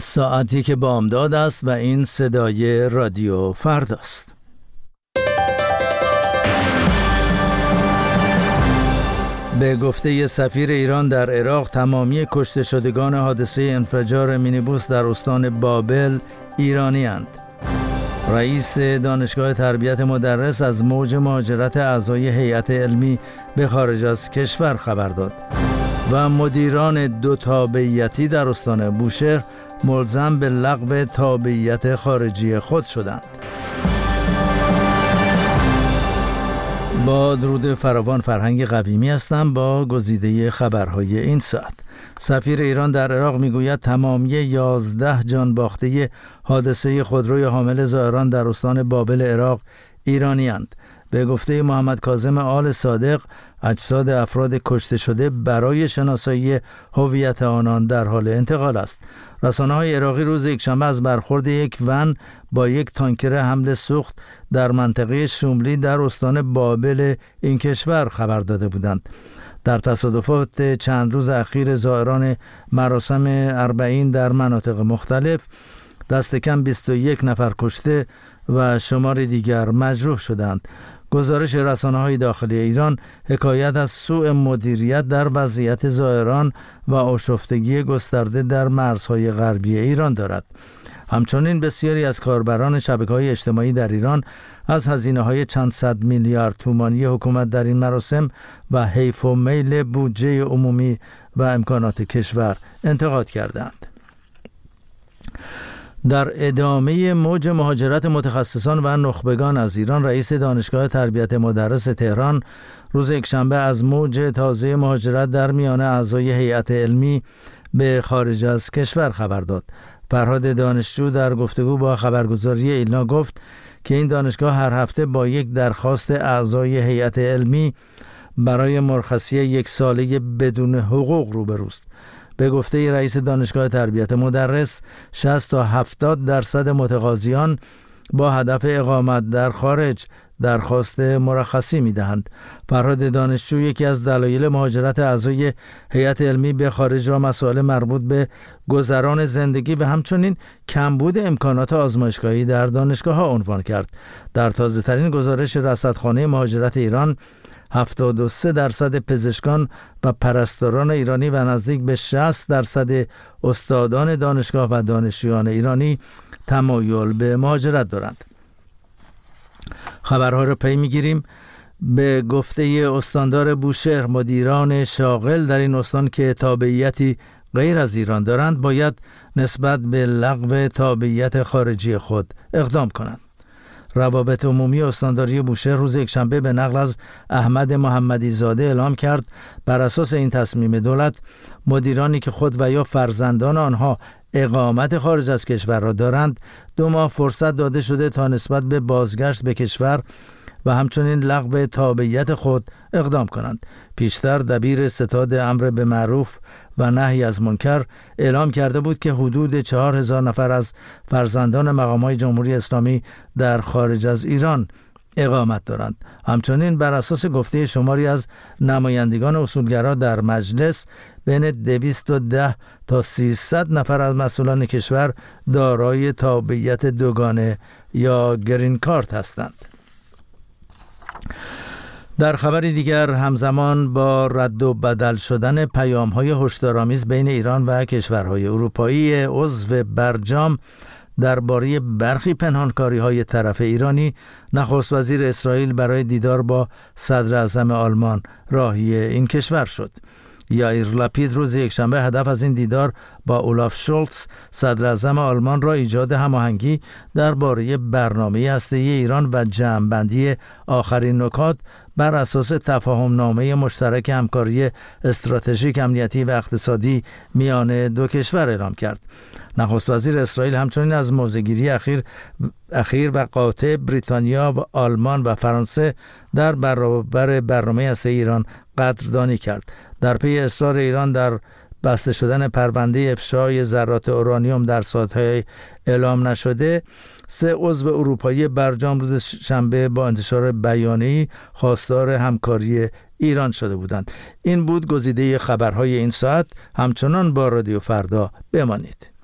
ساعتی که بامداد است و این صدای رادیو فرداست. به گفته سفیر ایران در عراق، تمامی کشته شدگان حادثه انفجار مینیبوس در استان بابل ایرانی‌اند. رئیس دانشگاه تربیت مدرس از موج مهاجرت اعضای هیئت علمی به خارج از کشور خبر داد و مدیران 2 تابعیتی در استان بوشهر ملزم به لغو تابعیت خارجی خود شدند. با درود فراوان، فرهنگ قویمی هستم با گزیده خبرهای این ساعت. سفیر ایران در عراق میگوید تمامی 11 جان باخته حادثه خودروی حامل زائران در استان بابل عراق ایرانی‌اند. به گفته محمد کاظم آل صادق، اجساد افراد کشته شده برای شناسایی هویت آنان در حال انتقال است. رسانه‌های عراقی روز یکشنبه از برخورد یک ون با یک تانکر حمل سوخت در منطقه شوملی در استان بابل این کشور خبر داده بودند. در تصادفات چند روز اخیر زائران مراسم 40 در مناطق مختلف دست کم 21 نفر کشته و شمار دیگر مجروح شدند. گزارش رسانه‌های داخلی ایران حکایت از سوء مدیریت در وضعیت زائران و آشفتگی گسترده در مرزهای غربی ایران دارد. همچنین بسیاری از کاربران شبکه‌های اجتماعی در ایران از هزینه‌های چند صد میلیارد تومانی حکومت در این مراسم و حیف و میل بودجه عمومی و امکانات کشور انتقاد کردند. در ادامه موج مهاجرت متخصصان و نخبگان از ایران، رئیس دانشگاه تربیت مدرس تهران روز یکشنبه از موج تازه مهاجرت در میان اعضای هیئت علمی به خارج از کشور خبر داد. فرهاد دانشجو در گفتگو با خبرگزاری ایلنا گفت که این دانشگاه هر هفته با یک درخواست اعضای هیئت علمی برای مرخصی 1 ساله بدون حقوق روبروست. به گفته رئیس دانشگاه تربیت مدرس، 60 تا 70% متقاضیان با هدف اقامت در خارج درخواست مرخصی می‌دهند. فرهاد دانشجو یکی از دلایل مهاجرت اعضای هیئت علمی به خارج را مسائل مربوط به گذران زندگی و همچنین کمبود امکانات آزمایشگاهی در دانشگاه‌ها عنوان کرد. در تازه‌ترین گزارش رصدخانه مهاجرت ایران، 73% پزشکان و پرستاران ایرانی و نزدیک به 60% استادان دانشگاه و دانشجویان ایرانی تمایل به مهاجرت دارند. خبرها را پی میگیریم. به گفته استاندار بوشهر، مدیران شاغل در این استان که تابعیتی غیر از ایران دارند باید نسبت به لغو تابعیت خارجی خود اقدام کنند. روابط عمومی استانداری بوشهر روز یکشنبه به نقل از احمد محمدی زاده اعلام کرد بر اساس این تصمیم دولت، مدیرانی که خود و یا فرزندان آنها اقامت خارج از کشور را دارند 2 ماه فرصت داده شده تا نسبت به بازگشت به کشور و همچنین لغو تابعیت خود اقدام کنند. پیشتر دبیر ستاد امر به معروف و نهی از منکر اعلام کرده بود که حدود 4000 نفر از فرزندان مقامات جمهوری اسلامی در خارج از ایران اقامت دارند. همچنین بر اساس گفته شماری از نمایندگان اصولگرا در مجلس، بین 210 تا 300 نفر از مسئولان کشور دارای تابعیت دوگانه یا گرین کارت هستند. در خبری دیگر، همزمان با رد و بدل شدن پیام‌های هشدارآمیز بین ایران و کشورهای اروپایی عضو برجام درباره برخی پنهانکاری‌های طرف ایرانی، نخست وزیر اسرائیل برای دیدار با صدر اعظم آلمان راهی این کشور شد. یائیر لپید روز یکشنبه هدف از این دیدار با اولاف شولتز صدر اعظم آلمان را ایجاد هماهنگی درباره برنامه هسته‌ای ایران و جمع‌بندی آخرین نکات بر اساس تفاهم‌نامه مشترک همکاری استراتژیک، امنیتی و اقتصادی میان 2 کشور اعلام کرد. نخست وزیر اسرائیل همچنین از موضع‌گیری اخیر و قاطع بریتانیا و آلمان و فرانسه در برابر برنامه هسته‌ای ایران قدردانی کرد. در پی اصرار ایران در بسته شدن پرونده افشای ذرات اورانیوم در ساعت‌های اعلام نشده، 3 عضو اروپایی برجام روز شنبه با انتشار بیانیه‌ای خواستار همکاری ایران شده بودند. این بود گزیده خبرهای این ساعت. همچنان با رادیو فردا بمانید.